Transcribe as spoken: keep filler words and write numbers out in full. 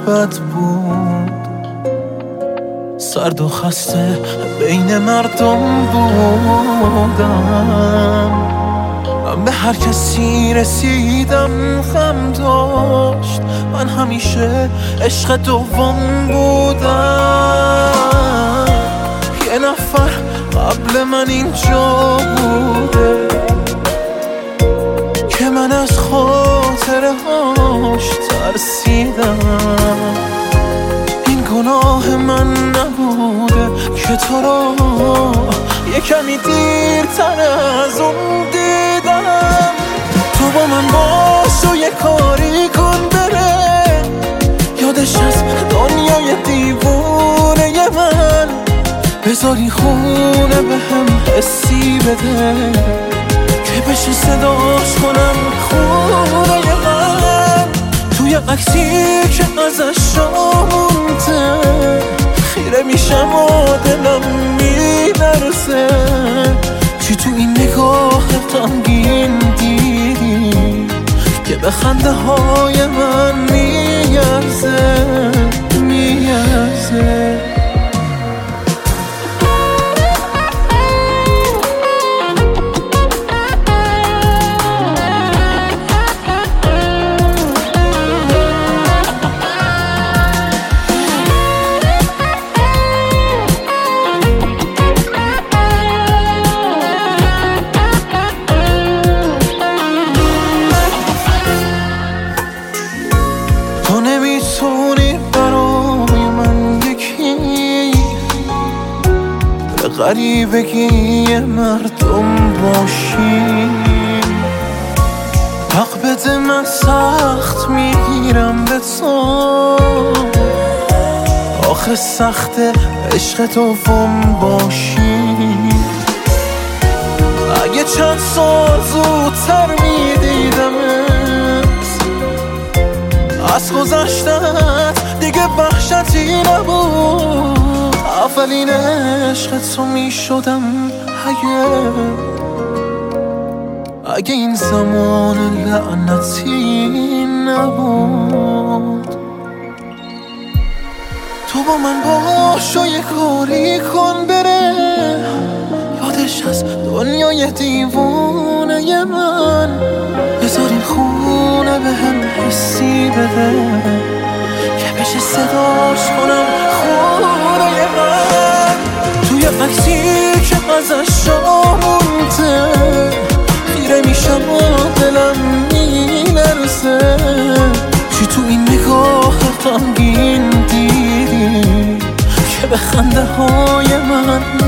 بد بود، سرد و خسته بین مردم بودم. من به هر کسی رسیدم خم داشت، من همیشه عشق دوم بودم. یه نفر قبل من اینجا بوده که من از خاطره هاش ترسیدم. این گناه من نبوده که تو رو یه کمی دیرتر از اون دیدم. تو با من باش و یه کاری کن بره، یادش از دنیای دیوونه من. بذاری خونه به هم حسی بده که بشه صداش کنم خونه من. توی عکسی که ازش مونده خیره میشم و دلم میلرزه. چی تو این نگاه غمگین دیدی که به خنده های من میارزه میارزه. تو نمیتونی برای من یکی به غریبگی مردم باشی. حق بده من سخت میگیرم به تو، آخه سخت عشق دوم باشی. اگه چند سال زودتر میدیدمت از گذشتت دیگه وحشتی نبود. اولین عشق تو میشدم اگه اگه این زمان لعنتی نبود. تو با من باش و یه کاری کن بره، یادش از دنیای دیوونه من. بذار این خونه به هم حسی بده که بشه صداش کنم خونه من. توی عکسی که ازش مونده خیره میشم و دلم میلرزه. چی تو این نگاه غمگین دیدی که به خنده های من